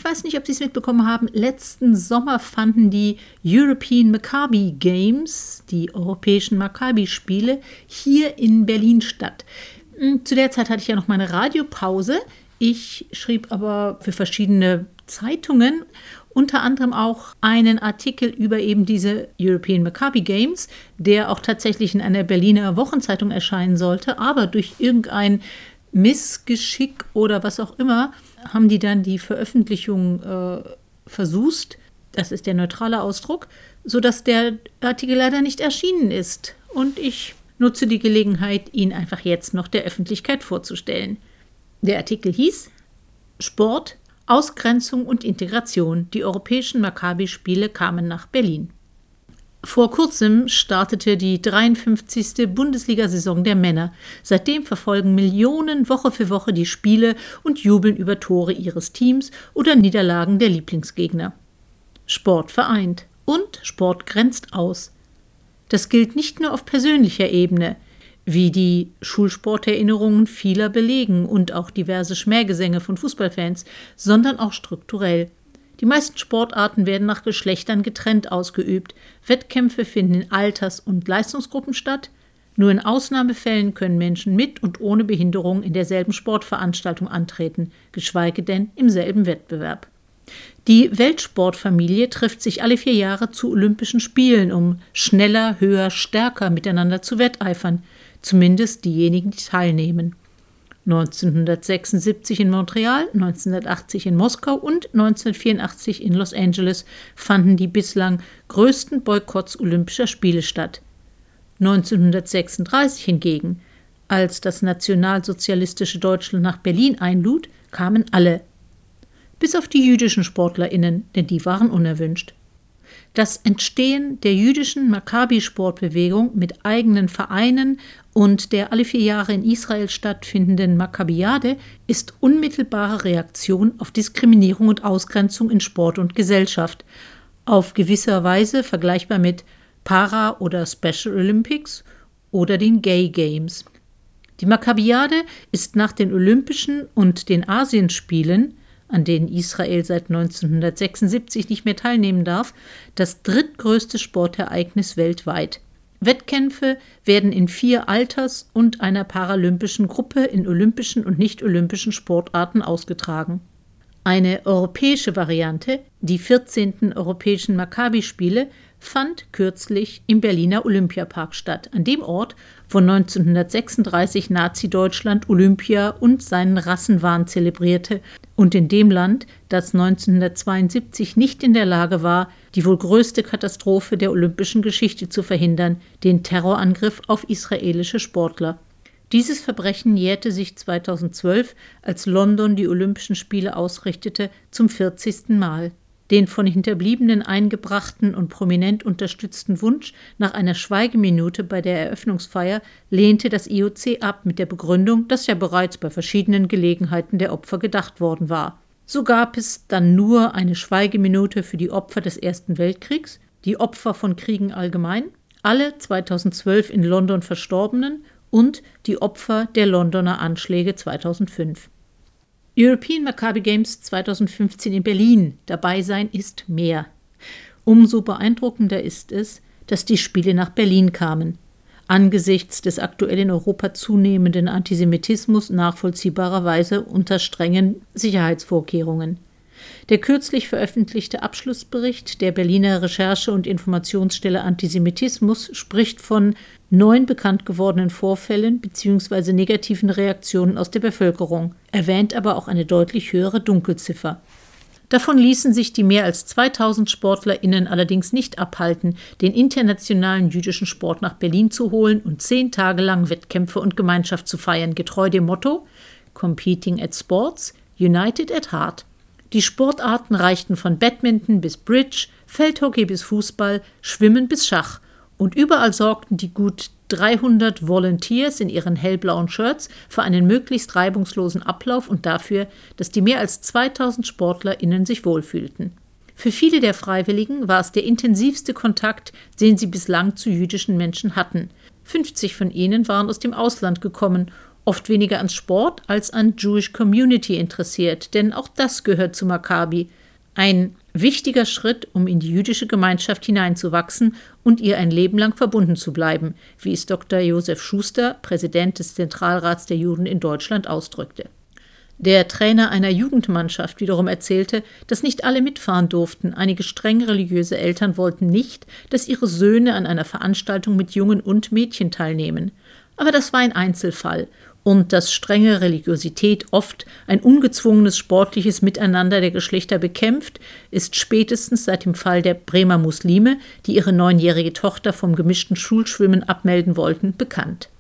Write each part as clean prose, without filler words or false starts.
weiß nicht, ob Sie es mitbekommen haben, letzten Sommer fanden die European Maccabi Games, die europäischen Maccabi-Spiele, hier in Berlin statt. Zu der Zeit hatte ich ja noch meine Radiopause. Ich schrieb aber für verschiedene Zeitungen unter anderem auch einen Artikel über eben diese European Maccabi Games, der auch tatsächlich in einer Berliner Wochenzeitung erscheinen sollte, aber durch irgendein Missgeschick oder was auch immer haben die dann die Veröffentlichung versucht. Das ist der neutrale Ausdruck, sodass der Artikel leider nicht erschienen ist. Und ich nutze die Gelegenheit, ihn einfach jetzt noch der Öffentlichkeit vorzustellen. Der Artikel hieß Sport, Ausgrenzung und Integration. Die europäischen Maccabi-Spiele kamen nach Berlin. Vor kurzem startete die 53. Bundesliga-Saison der Männer. Seitdem verfolgen Millionen Woche für Woche die Spiele und jubeln über Tore ihres Teams oder Niederlagen der Lieblingsgegner. Sport vereint und Sport grenzt aus. Das gilt nicht nur auf persönlicher Ebene, wie die Schulsporterinnerungen vieler belegen und auch diverse Schmähgesänge von Fußballfans, sondern auch strukturell. Die meisten Sportarten werden nach Geschlechtern getrennt ausgeübt. Wettkämpfe finden in Alters- und Leistungsgruppen statt. Nur in Ausnahmefällen können Menschen mit und ohne Behinderung in derselben Sportveranstaltung antreten, geschweige denn im selben Wettbewerb. Die Weltsportfamilie trifft sich alle 4 Jahre zu Olympischen Spielen, um schneller, höher, stärker miteinander zu wetteifern, zumindest diejenigen, die teilnehmen. 1976 in Montreal, 1980 in Moskau und 1984 in Los Angeles fanden die bislang größten Boykotts Olympischer Spiele statt. 1936 hingegen, als das nationalsozialistische Deutschland nach Berlin einlud, kamen alle. Bis auf die jüdischen SportlerInnen, denn die waren unerwünscht. Das Entstehen der jüdischen Maccabi-Sportbewegung mit eigenen Vereinen und der alle 4 Jahre in Israel stattfindenden Maccabiade ist unmittelbare Reaktion auf Diskriminierung und Ausgrenzung in Sport und Gesellschaft, auf gewisser Weise vergleichbar mit Para- oder Special Olympics oder den Gay Games. Die Maccabiade ist nach den Olympischen und den Asienspielen, an denen Israel seit 1976 nicht mehr teilnehmen darf, das drittgrößte Sportereignis weltweit. Wettkämpfe werden in 4 Alters- und einer paralympischen Gruppe in olympischen und nicht-olympischen Sportarten ausgetragen. Eine europäische Variante, die 14. Europäischen Maccabi-Spiele, fand kürzlich im Berliner Olympiapark statt, an dem Ort, wo 1936 Nazi-Deutschland Olympia und seinen Rassenwahn zelebrierte und in dem Land, das 1972 nicht in der Lage war, die wohl größte Katastrophe der olympischen Geschichte zu verhindern, den Terrorangriff auf israelische Sportler. Dieses Verbrechen jährte sich 2012, als London die Olympischen Spiele ausrichtete, zum 40. Mal. Den von Hinterbliebenen eingebrachten und prominent unterstützten Wunsch nach einer Schweigeminute bei der Eröffnungsfeier lehnte das IOC ab mit der Begründung, dass ja bereits bei verschiedenen Gelegenheiten der Opfer gedacht worden war. So gab es dann nur eine Schweigeminute für die Opfer des Ersten Weltkriegs, die Opfer von Kriegen allgemein, alle 2012 in London Verstorbenen und die Opfer der Londoner Anschläge 2005. European Maccabi Games 2015 in Berlin. Dabei sein ist mehr. Umso beeindruckender ist es, dass die Spiele nach Berlin kamen. Angesichts des aktuell in Europa zunehmenden Antisemitismus nachvollziehbarerweise unter strengen Sicherheitsvorkehrungen. Der kürzlich veröffentlichte Abschlussbericht der Berliner Recherche- und Informationsstelle Antisemitismus spricht von 9 bekannt gewordenen Vorfällen bzw. negativen Reaktionen aus der Bevölkerung, erwähnt aber auch eine deutlich höhere Dunkelziffer. Davon ließen sich die mehr als 2000 SportlerInnen allerdings nicht abhalten, den internationalen jüdischen Sport nach Berlin zu holen und 10 Tage lang Wettkämpfe und Gemeinschaft zu feiern, getreu dem Motto Competing at Sports, United at Heart. Die Sportarten reichten von Badminton bis Bridge, Feldhockey bis Fußball, Schwimmen bis Schach. Und überall sorgten die gut 300 Volunteers in ihren hellblauen Shirts für einen möglichst reibungslosen Ablauf und dafür, dass die mehr als 2000 SportlerInnen sich wohlfühlten. Für viele der Freiwilligen war es der intensivste Kontakt, den sie bislang zu jüdischen Menschen hatten. 50 von ihnen waren aus dem Ausland gekommen oft weniger ans Sport als an Jewish Community interessiert, denn auch das gehört zu Maccabi. Ein wichtiger Schritt, um in die jüdische Gemeinschaft hineinzuwachsen und ihr ein Leben lang verbunden zu bleiben, wie es Dr. Josef Schuster, Präsident des Zentralrats der Juden in Deutschland, ausdrückte. Der Trainer einer Jugendmannschaft wiederum erzählte, dass nicht alle mitfahren durften. Einige streng religiöse Eltern wollten nicht, dass ihre Söhne an einer Veranstaltung mit Jungen und Mädchen teilnehmen. Aber das war ein Einzelfall. Und dass strenge Religiosität oft ein ungezwungenes sportliches Miteinander der Geschlechter bekämpft, ist spätestens seit dem Fall der Bremer Muslime, die ihre 9-jährige Tochter vom gemischten Schulschwimmen abmelden wollten, bekannt.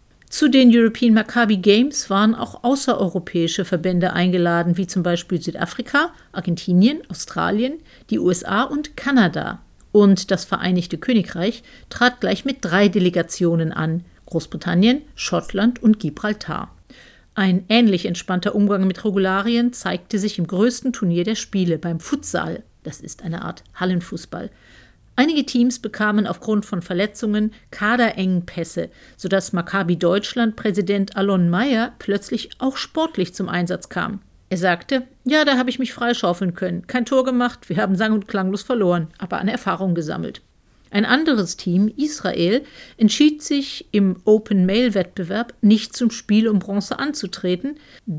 Zu den European Maccabi Games waren auch außereuropäische Verbände eingeladen, wie zum Beispiel Südafrika, Argentinien, Australien, die USA und Kanada. Und das Vereinigte Königreich trat gleich mit 3 Delegationen an: Großbritannien, Schottland und Gibraltar. Ein ähnlich entspannter Umgang mit Regularien zeigte sich im größten Turnier der Spiele, beim Futsal. Das ist eine Art Hallenfußball. Einige Teams bekamen aufgrund von Verletzungen Kaderengpässe, sodass Maccabi Deutschland-Präsident Alon Meyer plötzlich auch sportlich zum Einsatz kam. Er sagte: Ja, da habe ich mich freischaufeln können. Kein Tor gemacht, wir haben sang- und klanglos verloren, aber an Erfahrung gesammelt. Ein anderes Team, Israel, entschied sich im Open-Mail-Wettbewerb nicht zum Spiel um Bronze anzutreten,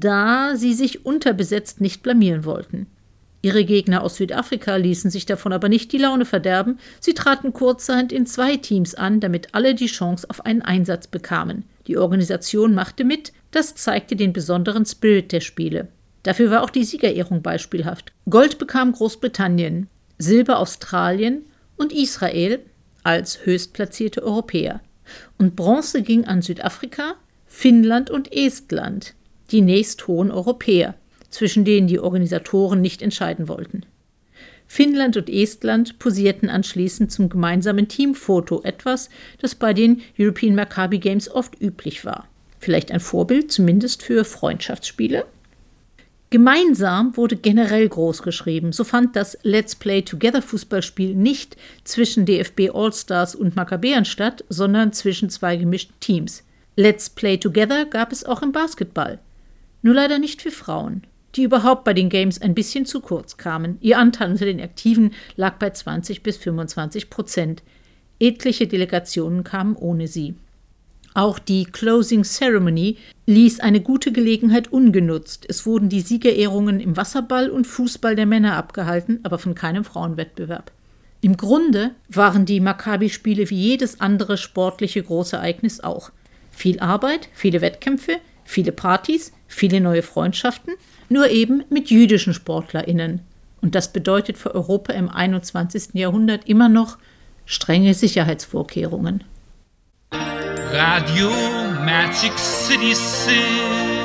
da sie sich unterbesetzt nicht blamieren wollten. Ihre Gegner aus Südafrika ließen sich davon aber nicht die Laune verderben. Sie traten kurzerhand in 2 Teams an, damit alle die Chance auf einen Einsatz bekamen. Die Organisation machte mit, das zeigte den besonderen Spirit der Spiele. Dafür war auch die Siegerehrung beispielhaft. Gold bekam Großbritannien, Silber Australien und Israel als höchstplatzierte Europäer. Und Bronze ging an Südafrika, Finnland und Estland, die nächsthohen Europäer, zwischen denen die Organisatoren nicht entscheiden wollten. Finnland und Estland posierten anschließend zum gemeinsamen Teamfoto, etwas, das bei den European Maccabi Games oft üblich war. Vielleicht ein Vorbild, zumindest für Freundschaftsspiele? Gemeinsam wurde generell groß geschrieben. So fand das Let's Play Together Fußballspiel nicht zwischen DFB All-Stars und Makkabäern statt, sondern zwischen 2 gemischten Teams. Let's Play Together gab es auch im Basketball. Nur leider nicht für Frauen, die überhaupt bei den Games ein bisschen zu kurz kamen. Ihr Anteil unter den Aktiven lag bei 20-25%. Etliche Delegationen kamen ohne sie. Auch die Closing Ceremony ließ eine gute Gelegenheit ungenutzt. Es wurden die Siegerehrungen im Wasserball und Fußball der Männer abgehalten, aber von keinem Frauenwettbewerb. Im Grunde waren die Maccabi-Spiele wie jedes andere sportliche Großereignis auch. Viel Arbeit, viele Wettkämpfe, viele Partys, viele neue Freundschaften, nur eben mit jüdischen SportlerInnen. Und das bedeutet für Europa im 21. Jahrhundert immer noch strenge Sicherheitsvorkehrungen. Radio Magic City Sim.